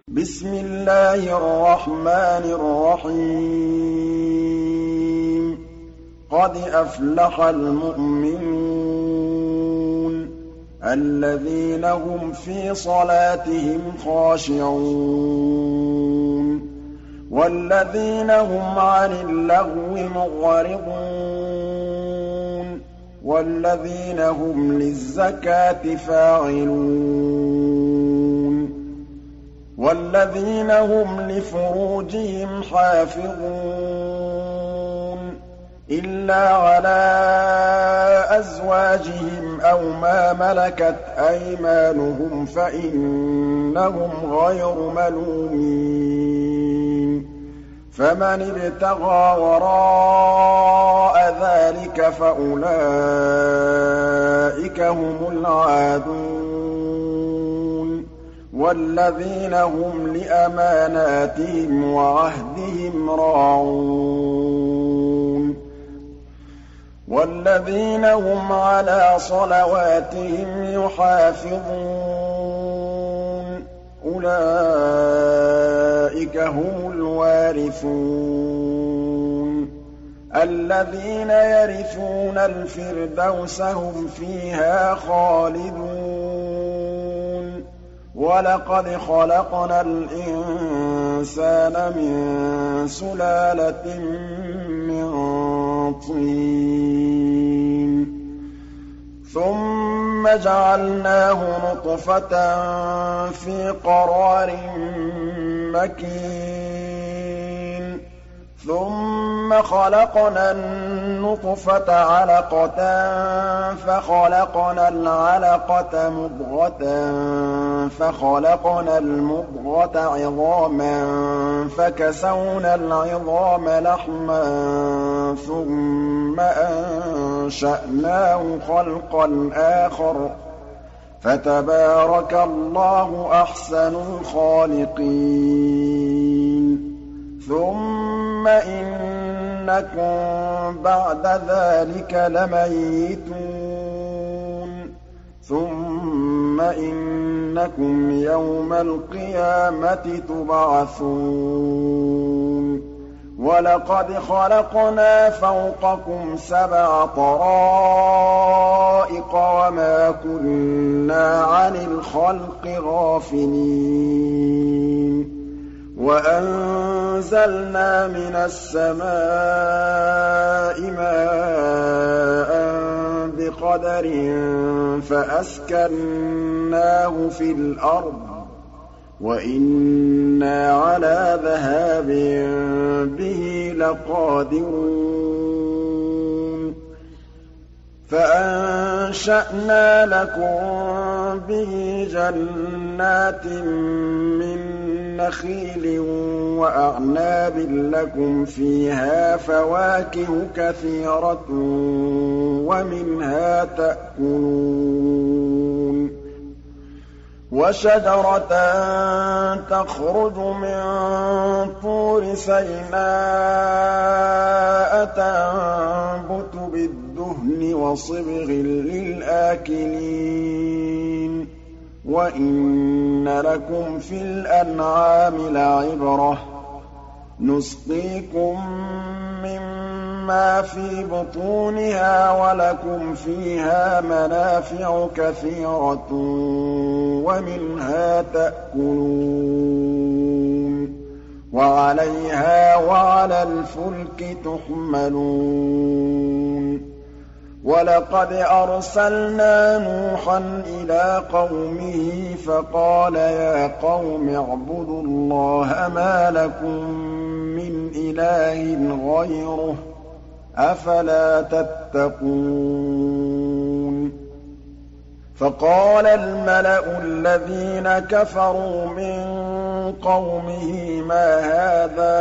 بسم الله الرحمن الرحيم قد أفلح المؤمنون الذين هم في صلاتهم خاشعون والذين هم عن اللغو معرضون والذين هم للزكاة فاعلون والذين هم لفروجهم حافظون إلا على أزواجهم أو ما ملكت أيمانهم فإنهم غير ملومين فمن ابتغى وراء ذلك فأولئك هم العادون والذين هم لأماناتهم وعهدهم راعون والذين هم على صلواتهم يحافظون أولئك هم الوارثون الذين يرثون الفردوس هم فيها خالدون ولقد خلقنا الإنسان من سلالة من طين ثم جعلناه نطفة في قرار مكين ثم خلقنا النطفة علقة فخلقنا العلقة مضغة فخلقنا المضغة عظاما فكسونا العظام لحما ثم أنشأناه خلقا آخر فتبارك الله أحسن الخالقين ثم إنكم بعد ذلك لميتون ثم إنكم يوم القيامة تبعثون ولقد خلقنا فوقكم 7 طرائق وما كنا عن الخلق غافلين وأنزلنا من السماء ماء بقدر فأسكناه في الأرض وإنا على ذهاب به لقادرون فأنشأنا لكم به جنات من نخيل وأعناب لكم فيها فواكه كثيرة ومنها تأكلون وشجرة تخرج من طور سيناء تنبت بالدهن وصبغ للآكلين وإن لكم في الأنعام لعبرة نسقيكم مما في بطونها ولكم فيها منافع كثيرة ومنها تأكلون وعليها وعلى الفلك تحملون ولقد أرسلنا نوحا إلى قومه فقال يا قوم اعبدوا الله ما لكم من إله غيره أفلا تتقون فقال الملأ الذين كفروا من قومه ما هذا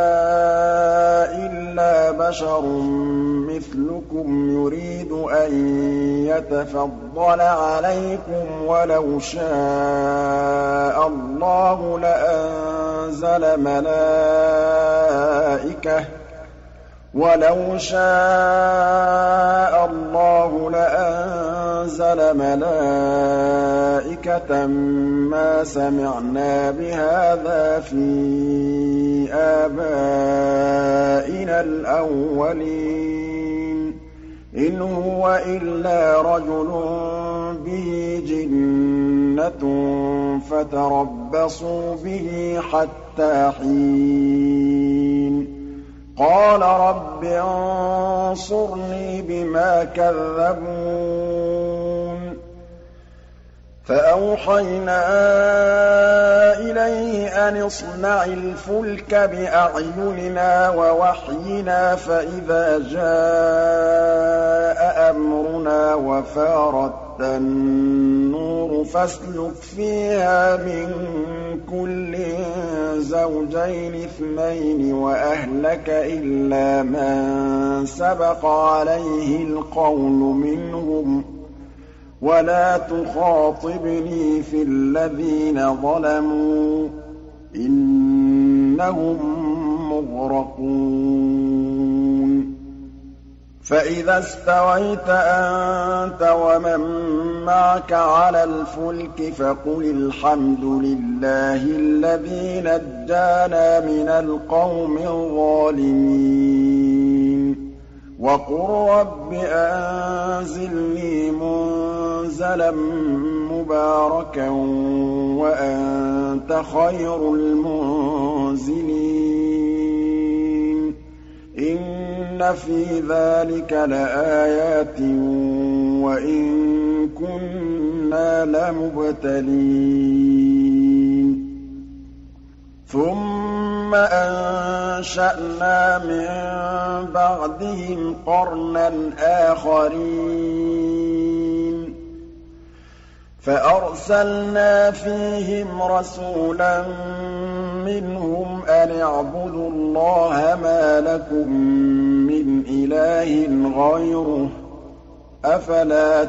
إلا بشر مثلكم يريد أن يتفضل عليكم ولو شاء الله لأنزل وَلَوْ شَاءَ اللَّهُ لَأَنزَلَ مَلَائِكَةً مَّا سَمِعْنَا بِهَٰذَا فِي آبَائِنَا الْأَوَّلِينَ إِنْ هُوَ إِلَّا رَجُلٌ بِهِ جِنَّةٌ فَتَرَبَّصُوا بِهِ حَتَّىٰ حِينٍ قَالَ رَبِّ انصُرْنِي بِمَا كَذَّبُونِ فَأَوْحَيْنَا إِلَيْهِ أَنِ اصْنَعِ الْفُلْكَ بِأَعْيُنِنَا وَوَحْيِنَا فَإِذَا جَاءَ أَمْرُنَا وَفَارَ التَّنُّورُ فَاسْلُكْ فِيهَا مِن كُلٍّ زَوْجَيْنِ اثْنَيْنِ وَأَهْلَكَ إِلَّا مَن سَبَقَ عَلَيْهِ الْقَوْلُ مِنْهُمْ وَلَا تُخَاطِبْنِي فِي الَّذِينَ ظَلَمُوا إِنَّهُم مُّغْرَقُونَ فَإِذَا اسْتَوَيْتَ أَنتَ وَمَن مَّعَكَ عَلَى الْفُلْكِ فَقُلِ الْحَمْدُ لِلَّهِ الَّذِي نَجَّانَا مِنَ الْقَوْمِ الظَّالِمِينَ وَقُل رَّبِّ أَنزِلْنِي مُنزَلًا مُّبَارَكًا وَأَنتَ خَيْرُ الْمُنزِلِينَ إِنَّ فِي ذَٰلِكَ لَآيَاتٍ وَإِن كُنَّا لَمُبْتَلِينَ ثُمَّ أَنشَأْنَا مِن بَعْدِهِمْ قَرْنًا آخَرِينَ فَأَرْسَلْنَا فِيهِمْ رَسُولًا مِّنْهُمْ أَنِ اعْبُدُوا اللَّهَ مَا لَكُم مِّنْ إِلَٰهٍ غَيْرُهُ ۖ أَفَلَا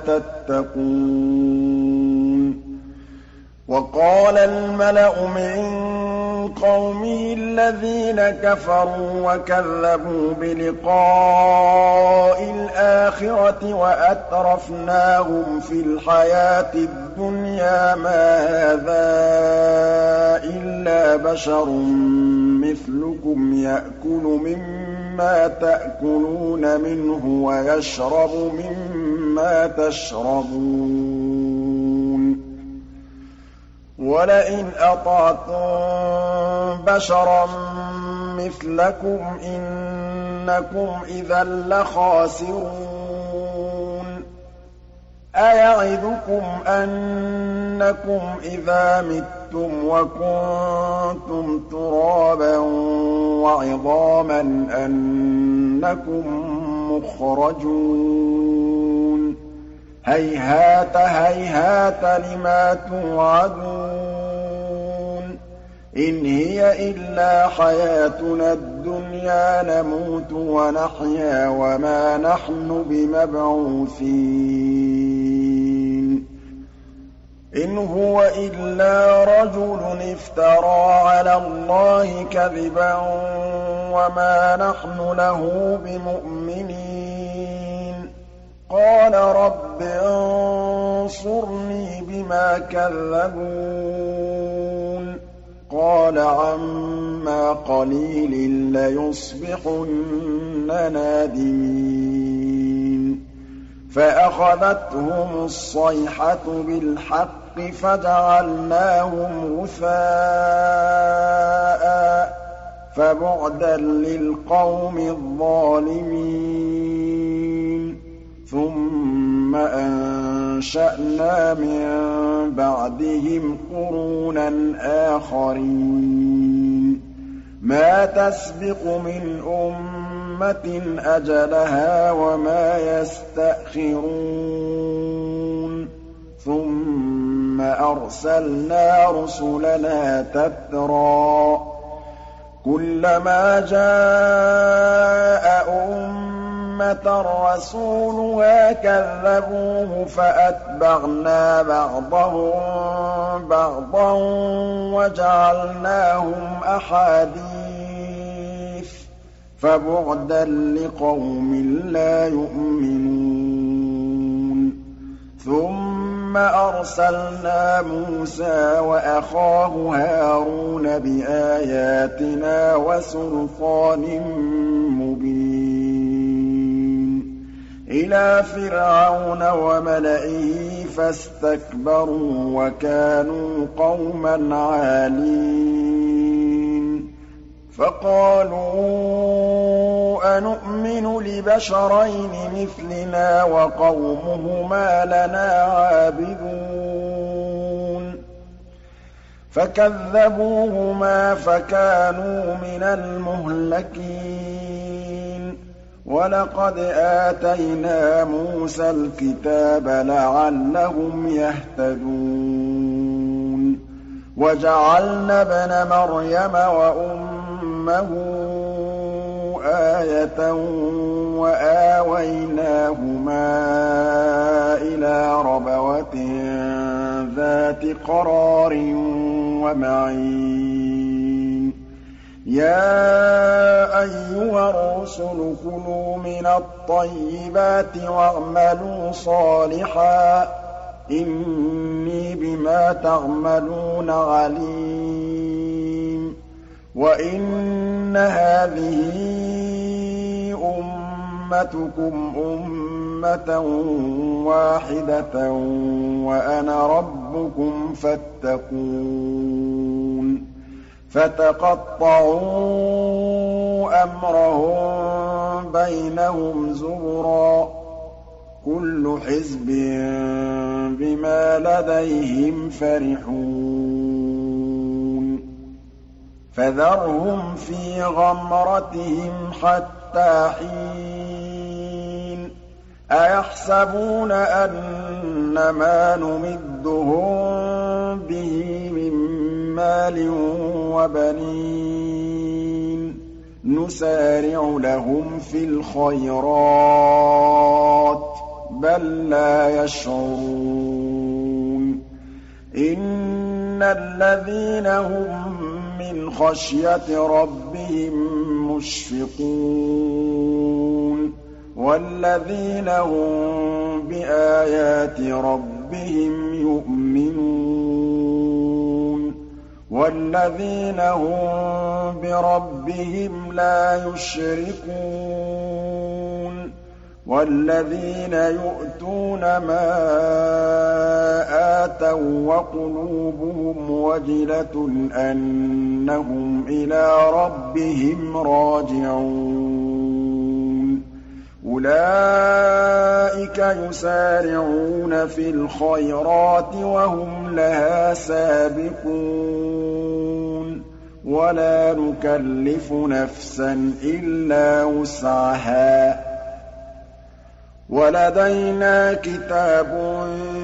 تَتَّقُونَ وَقَالَ الْمَلَأُ مِن قَوْمِهِ الَّذِينَ كَفَرُوا وَكَذَّبُوا بِلِقَاءِ الْآخِرَةِ وَأَتْرَفْنَاهُمْ فِي الْحَيَاةِ الدُّنْيَا مَا هَٰذَا إِلَّا بَشَرٌ مِّثْلُكُمْ يَأْكُلُ مِمَّا تَأْكُلُونَ مِنْهُ وَيَشْرَبُ مِمَّا تَشْرَبُونَ وَلَئِنْ أَطَعْتُم بَشَرًا مِّثْلَكُمْ إِنَّكُمْ إِذًا لَّخَاسِرُونَ أَيَعِدُكُمْ أَنَّكُمْ إِذَا مِتُّمْ وَكُنتُمْ تُرَابًا وَعِظَامًا أَنَّكُم مُّخْرَجُونَ هَيْهَاتَ هَيْهَاتَ لِمَا تُوعَدُونَ إِنْ هِيَ إِلَّا حَيَاتُنَا الدُّنْيَا نَمُوتُ وَنَحْيَا وَمَا نَحْنُ بِمَبْعُوثِينَ إِنْ هُوَ إِلَّا رَجُلٌ افْتَرَىٰ عَلَى اللَّهِ كَذِبًا وَمَا نَحْنُ لَهُ بِمُؤْمِنِينَ قَالَ رَبِّ انصُرْنِي بِمَا كَذَّبُونِ قَالَ عَمَّا قَلِيلٍ لَّيُصْبِحُنَّ نَادِمِينَ فَأَخَذَتْهُمُ الصَّيْحَةُ بِالْحَقِّ فَجَعَلْنَاهُمْ غُثَاءً فَبُعْدًا لِّلْقَوْمِ الظَّالِمِينَ ثُمَّ أَنشَأْنَا مِن بَعْدِهِمْ قُرُونًا آخَرِينَ مَا تَسْبِقُ مِنْ أُمَّةٍ أَجَلَهَا وَمَا يَسْتَأْخِرُونَ ثُمَّ أَرْسَلْنَا رُسُلَنَا تَتْرَىٰ كُلَّمَا جَاءَ أُمَّةً رَّسُولُهَا كَذَّبُوهُ فَأَتْبَعْنَا بَعْضَهُم بَعْضًا وَجَعَلْنَاهُمْ أَحَادِيثَ فَبُعْدًا لِّقَوْمٍ لَّا يُؤْمِنُونَ ثُمَّ أَرْسَلْنَا مُوسَىٰ وَأَخَاهُ هَارُونَ بِآيَاتِنَا وَسُلْطَانٍ مُّبِينٍ إِلَىٰ فِرْعَوْنَ وَمَلَئِهِ فَاسْتَكْبَرُوا وَكَانُوا قَوْمًا عَالِينَ فَقَالُوا أَنُؤْمِنُ لِبَشَرَيْنِ مِثْلِنَا وَقَوْمُهُمَا لَنَا عَابِدُونَ فَكَذَّبُوهُمَا فَكَانُوا مِنَ الْمُهْلَكِينَ وَلَقَدْ آتَيْنَا مُوسَى الْكِتَابَ لَعَلَّهُمْ يَهْتَدُونَ وَجَعَلْنَا ابْنَ مَرْيَمَ وَأُمَّهُ آيَةً وَآوَيْنَاهُمَا إِلَىٰ رَبْوَةٍ ذَاتِ قَرَارٍ وَمَعِينٍ يَا أَيُّهَا الرُّسُلُ كُلُوا مِنَ الطَّيِّبَاتِ وَاعْمَلُوا صَالِحًا إِنِّي بِمَا تَعْمَلُونَ عَلِيمٌ وَإِنَّ هَٰذِهِ أُمَّتُكُمْ أُمَّةً وَاحِدَةً وَأَنَا رَبُّكُمْ فَاتَّقُونِ فَتَقَطَّعُوا أَمْرَهُم بَيْنَهُمْ زُبُرًا كُلُّ حِزْبٍ بِمَا لَدَيْهِمْ فَرِحُونَ فَذَرْهُمْ فِي غَمْرَتِهِمْ حَتَّىٰ حِينٍ أَيَحْسَبُونَ أَنَّمَا نُمِدُّهُم بِهِ مِن مَّالٍ وَبَنِينَ نُسَارِعُ لَهُمْ فِي الْخَيْرَاتِ بَل لَّا يَشْعُرُونَ إِنَّ الَّذِينَ هُم مِّنْ خَشْيَةِ رَبِّهِم مُّشْفِقُونَ وَالَّذِينَ هُم بِآيَاتِ رَبِّهِمْ يُؤْمِنُونَ وَالَّذِينَ هُم بِرَبِّهِمْ لَا يُشْرِكُونَ وَالَّذِينَ يُؤْتُونَ مَا آتَوا وَّقُلُوبُهُمْ وَجِلَةٌ أَنَّهُمْ إِلَىٰ رَبِّهِمْ رَاجِعُونَ أُولَٰئِكَ يُسَارِعُونَ فِي الْخَيْرَاتِ وَهُمْ لَهَا سَابِقُونَ وَلَا نُكَلِّفُ نَفْسًا إِلَّا وُسْعَهَا وَلَدَيْنَا كِتَابٌ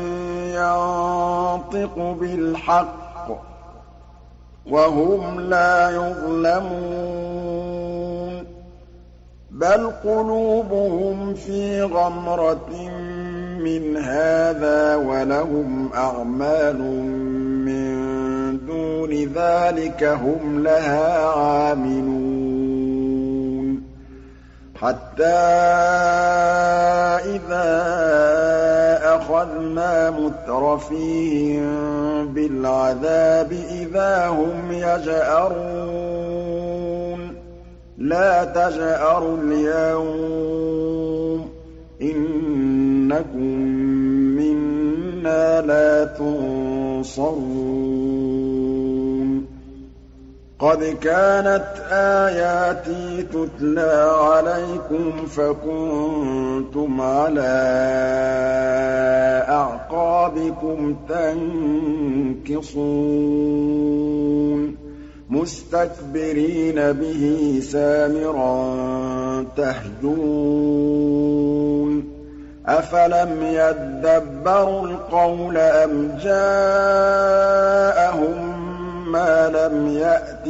يَنطِقُ بِالْحَقِّ وَهُمْ لَا يُظْلَمُونَ بَلْ قُلُوبُهُمْ فِي غَمْرَةٍ مِّنْ هَٰذَا وَلَهُمْ أَعْمَالٌ مِّن دُونِ ذَٰلِكَ هُمْ لَهَا عَامِلُونَ حَتَّىٰ إِذَا أَخَذْنَا مُتْرَفِيهِم بِالْعَذَابِ إِذَا هُمْ يَجْأَرُونَ لَا تَجْأَرُوا الْيَوْمَ إِنَّكُم مِّنَّا لَا تُنصَرُونَ قَدْ كَانَتْ آيَاتِي تُتْلَىٰ عَلَيْكُمْ فَكُنتُمْ عَلَىٰ أَعْقَابِكُمْ تَنكِصُونَ مُسْتَكْبِرِينَ بِهِ سَامِرًا تَهْجُرُونَ أَفَلَمْ يَدَّبَّرُوا الْقَوْلَ أَمْ جَاءَهُم مَّا لَمْ يَأْتِ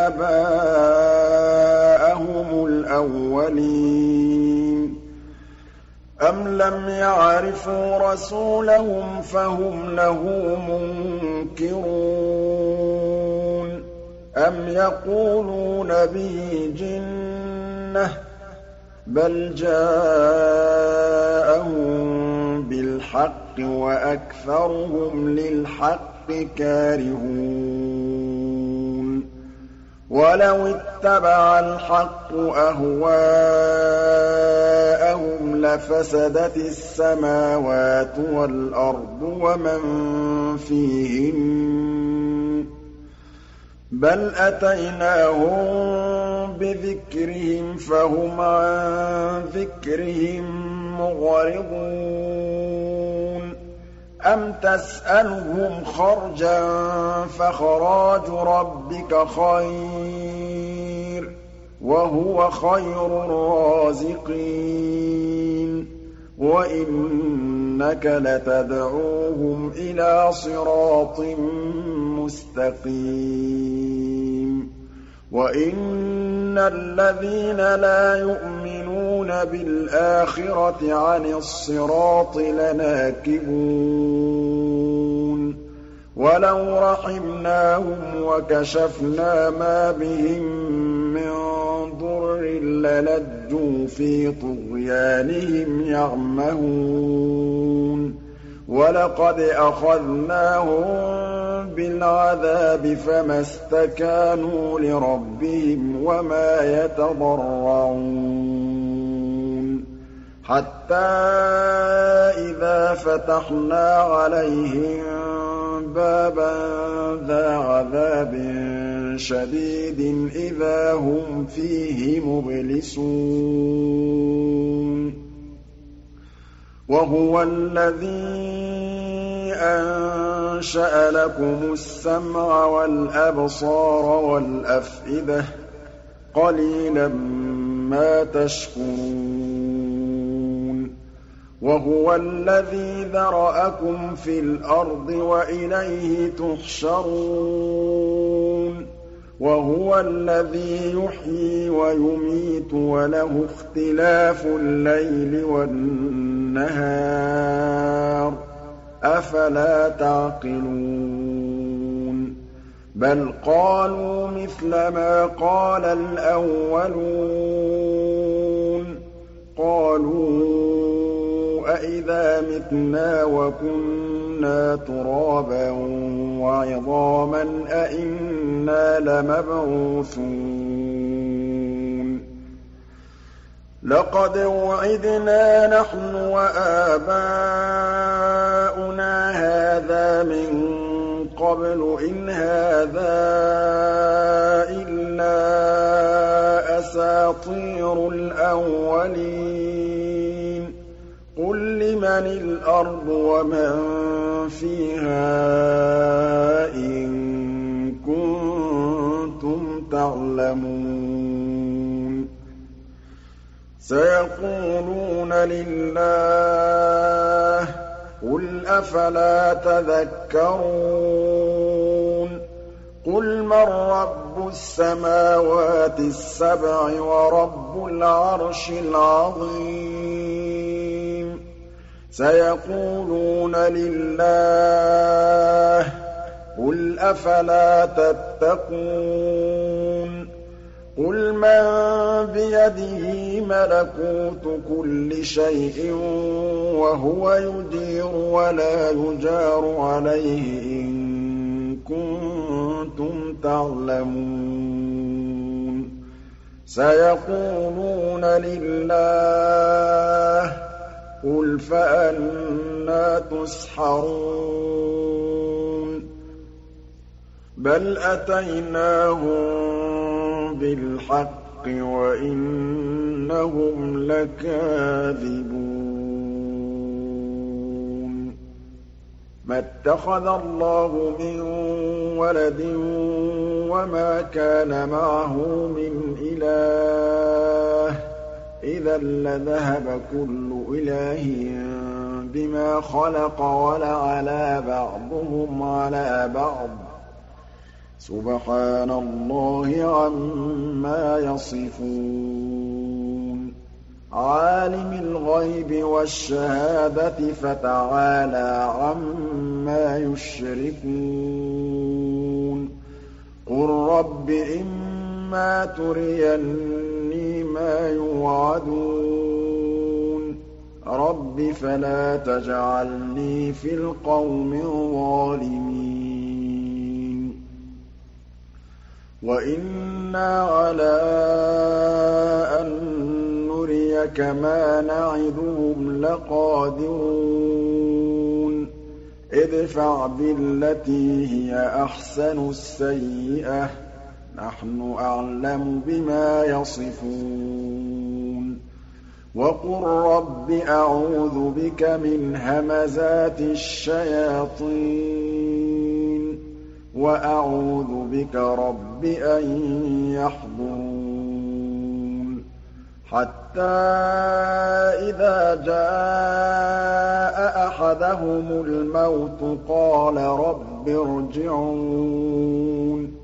آبَاءَهُمُ الْأَوَّلِينَ أَمْ لَمْ يَعْرِفُوا رَسُولَهُمْ فَهُمْ لَهُ مُنكِرُونَ.، أَمْ يَقُولُونَ بِهِ جِنَّةٌ ۚ بَل هُمْ قَوْمٌ يَعْدِلُونَ. يَا أَيُّهَا الرُّسُلُ كُلُوا مِنَ الطَّيِّبَاتِ وَاعْمَلُوا صَالِحًا إِنِّي بِمَا تَعْمَلُونَ عَلِيمٌ وَإِنَّ بَلْ جَاءَهُم بِالْحَقِّ وَأَكْثَرُهُمْ لِلْحَقِّ كَارِهُونَ وَلَوِ اتَّبَعَ الْحَقُّ أَهْوَاءَهُمْ لَفَسَدَتِ السَّمَاوَاتُ وَالْأَرْضُ وَمَن فِيهِنَّ ۚ بَلْ أَتَيْنَاهُم بِذِكْرِهِمْ فَهُمْ عَن ذِكْرِهِم مُّعْرِضُونَ أَمْ تَسْأَلُهُمْ خَرْجًا فَخَرَاجُ رَبِّكَ خَيْرٌ ۖ وَهُوَ خَيْرُ الرَّازِقِينَ وَإِنَّكَ لَتَدْعُوهُمْ إِلَىٰ صِرَاطٍ مُّسْتَقِيمٍ وَإِنَّ الَّذِينَ لَا يُؤْمِنُونَ بِالْآخِرَةِ عَنِ الصِّرَاطِ لَنَاكِبُونَ وَلَوْ رَحِمْنَاهُمْ وَكَشَفْنَا مَا بِهِم مِّن ضُرٍّ لَّلَجُّوا فِي طُغْيَانِهِمْ يَعْمَهُونَ وَلَقَدْ أَخَذْنَاهُم بِالْعَذَابِ فَمَا اسْتَكَانُوا لِرَبِّهِمْ وَمَا يَتَضَرَّعُونَ حَتَّىٰ إِذَا فَتَحْنَا عَلَيْهِم بَابًا ذَا عَذَابٍ شَدِيدٍ إِذَا هُمْ فِيهِ مُبْلِسُونَ وَهُوَ الَّذِي أَنشَأَ لَكُمُ السَّمْعَ وَالْأَبْصَارَ وَالْأَفْئِدَةَ ۚ قَلِيلًا مَّا تَشْكُرُونَ وَهُوَ الَّذِي ذَرَأَكُمْ فِي الْأَرْضِ وَإِلَيْهِ تُحْشَرُونَ وَهُوَ الَّذِي يُحْيِي وَيُمِيتُ وَلَهُ اخْتِلَافُ اللَّيْلِ وَالنَّهَارِ ۚ أَفَلَا تَعْقِلُونَ بَلْ قَالُوا مِثْلَ مَا قَالَ الْأَوَّلُونَ قَالُوا أَإِذَا مِتْنَا وَكُنَّا تُرَابًا وَعِظَامًا أَإِنَّا لَمَبْعُوثُونَ لَقَدْ وُعِدْنَا نَحْنُ وَآبَاؤُنَا هَٰذَا مِن قَبْلُ إِنْ هَٰذَا إِلَّا أَسَاطِيرُ الْأَوَّلِينَ قُل لِّمَنِ الْأَرْضُ وَمَن فِيهَا إِن كُنتُمْ تَعْلَمُونَ سَيَقُولُونَ لِلَّهِ قُلْ أَفَلَا تَذَكَّرُونَ قُلْ مَن رَّبُّ السَّمَاوَاتِ السَّبْعِ وَرَبُّ الْعَرْشِ الْعَظِيمِ سَيَقُولُونَ لِلَّهِ قُلْ أَفَلَا تَتَّقُونَ قُلْ مَن بِيَدِهِ مَلَكُوتُ كُلِّ شَيْءٍ وَهُوَ يُجِيرُ وَلَا يُجَارُ عَلَيْهِ إِن كُنتُمْ تَعْلَمُونَ سَيَقُولُونَ لِلَّهِ قُلْ فَأَنَّىٰ تُسْحَرُونَ بَلْ أَتَيْنَاهُم بِالْحَقِّ وَإِنَّهُمْ لَكَاذِبُونَ مَا اتَّخَذَ اللَّهُ مِن وَلَدٍ وَمَا كَانَ مَعَهُ مِنْ إِلَٰهٍ ۚ إِذًا لَّذَهَبَ كُلُّ إِلَٰهٍ بِمَا خَلَقَ وَلَعَلَا بَعْضُهُمْ عَلَىٰ بَعْضٍ ۚ سُبْحَانَ اللَّهِ عَمَّا يَصِفُونَ عَالِمِ الْغَيْبِ وَالشَّهَادَةِ فَتَعَالَىٰ عَمَّا يُشْرِكُونَ قُل رَّبِّ إِمَّا تُرِيَنِّي بِمَا يُوعَدُونَ رَبِّ فَلَا تَجْعَلْنِي فِي الْقَوْمِ الظَّالِمِينَ وَإِنَّا عَلَىٰ أَن نُّرِيَكَ مَا نَعِدُهُمْ لَقَادِرُونَ ادْفَعْ بِالَّتِي هِيَ أَحْسَنُ السَّيِّئَةَ ۚ نَحْنُ أَعْلَمُ بِمَا يَصِفُونَ وَقُل رَّبِّ أَعُوذُ بِكَ مِنْ هَمَزَاتِ الشَّيَاطِينِ وَأَعُوذُ بِكَ رَبِّ أَن يَحْضُرُونِ حَتَّىٰ إِذَا جَاءَ أَحَدَهُمُ الْمَوْتُ قَالَ رَبِّ ارْجِعُونِ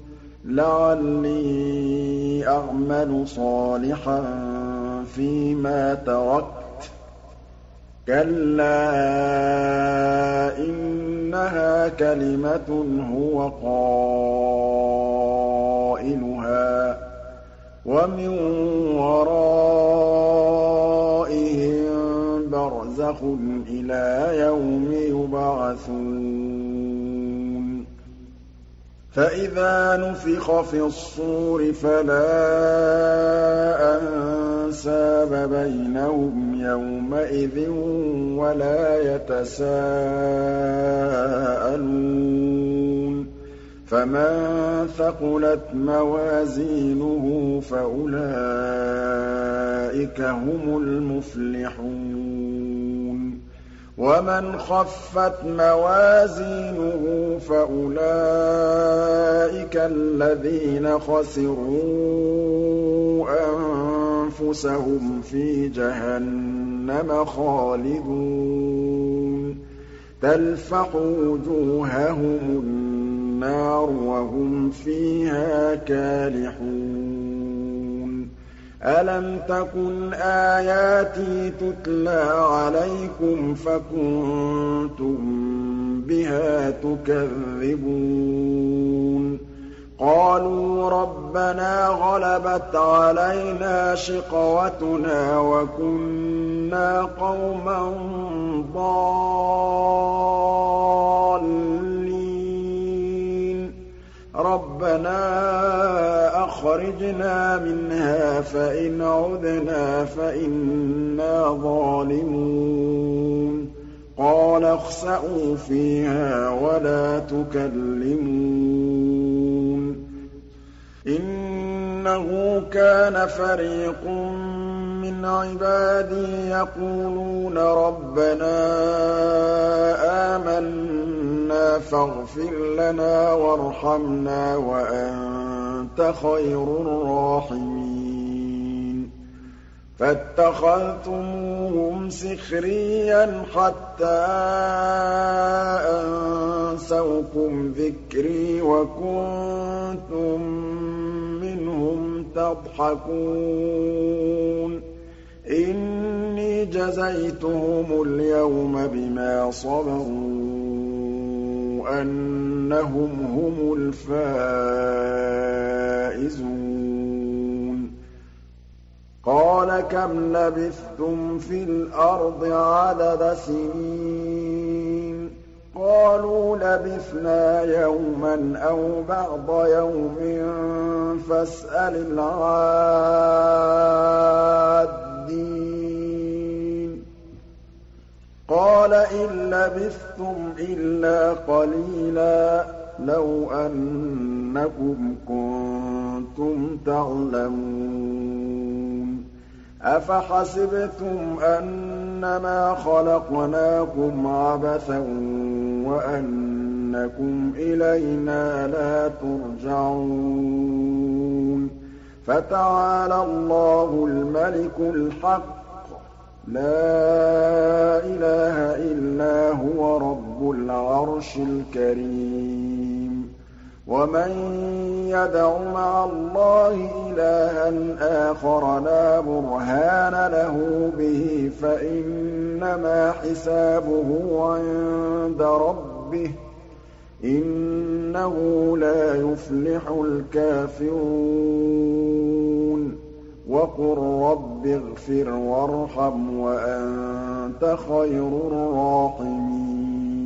لَعَلِّي أَعْمَلُ صَالِحًا فِيمَا تَرَكْتُ ۚ كَلَّا إِنَّهَا كَلِمَةٌ هُوَ قَائِلُهَا ۖ وَمِن وَرَائِهِم بَرْزَخٌ إِلَىٰ يَوْمِ يُبْعَثُونَ فَإِذَا نُفِخَ فِي الصُّورِ فَلَا أَنسَابَ بَيْنَهُمْ يَوْمَئِذٍ وَلَا يَتَسَاءَلُونَ فَمَن ثَقُلَتْ مَوَازِينُهُ فَأُولَٰئِكَ هُمُ الْمُفْلِحُونَ وَمَنْ خَفَّتْ مَوَازِينُهُ فَأُولَٰئِكَ الَّذِينَ خَسِرُوا أَنفُسَهُمْ فِي جَهَنَّمَ خَالِدُونَ تَلْفَحُ وُجُوهَهُمُ النَّارُ وَهُمْ فِيهَا كَالِحُونَ أَلَمْ تَكُنْ آيَاتِي تُتْلَىٰ عَلَيْكُمْ فَكُنتُم بِهَا تُكَذِّبُونَ قَالُوا رَبَّنَا غَلَبَتْ عَلَيْنَا شِقْوَتُنَا وَكُنَّا قَوْمًا ضَالِّينَ رَبَّنَا أَخْرِجْنَا مِنْهَا فَإِنْ عُدْنَا فَإِنَّا ظَالِمُونَ قَالَ اخْسَئُوا فِيهَا وَلَا تُكَلِّمُونِ إِنَّهُ كَانَ فَرِيقٌ مِّنْ عِبَادِي يَقُولُونَ رَبَّنَا آمَنَّا فَاغْفِرْ لَنَا وَارْحَمْنَا وَأَنتَ خَيْرُ الرَّاحِمِينَ فَاتَّخَذْتُمُوهُمْ سِخْرِيًّا حَتَّىٰ أَنسَوْكُمْ ذِكْرِي وَكُنتُم مِّنْهُمْ تَضْحَكُونَ إِنِّي جَزَيْتُهُمُ الْيَوْمَ بِمَا صَبَرُوا أَنَّهُمْ هُمُ الْفَائِزُونَ قَالَ كَمْ لَبِثْتُمْ فِي الْأَرْضِ عَدَدَ سِنِينَ قَالُوا لَبِثْنَا يَوْمًا أَوْ بَعْضَ يَوْمٍ فَاسْأَلِ الْعَادِّينَ قَالَ إِن لَّبِثْتُمْ إِلَّا قَلِيلًا لَّوْ أَنَّكُمْ كُنتُمْ تَعْلَمُونَ أَفَحَسِبْتُمْ أَنَّمَا خَلَقْنَاكُمْ عَبَثًا وَأَنَّكُمْ إِلَيْنَا لَا تُرْجَعُونَ فَتَعَالَى اللَّهُ الْمَلِكُ الْحَقُّ لَا إِلَٰهَ إِلَّا هُوَ رَبُّ الْعَرْشِ الْكَرِيمِ وَمَن يَدْعُ مَعَ اللَّهِ إِلَٰهًا آخَرَ لَا بُرْهَانَ لَهُ بِهِ فَإِنَّمَا حِسَابُهُ عِندَ رَبِّهِ ۚ إِنَّهُ لَا يُفْلِحُ الْكَافِرُونَ وَقُل رَّبِّ اغْفِرْ وَارْحَمْ وَأَنتَ خَيْرُ الرَّاحِمِينَ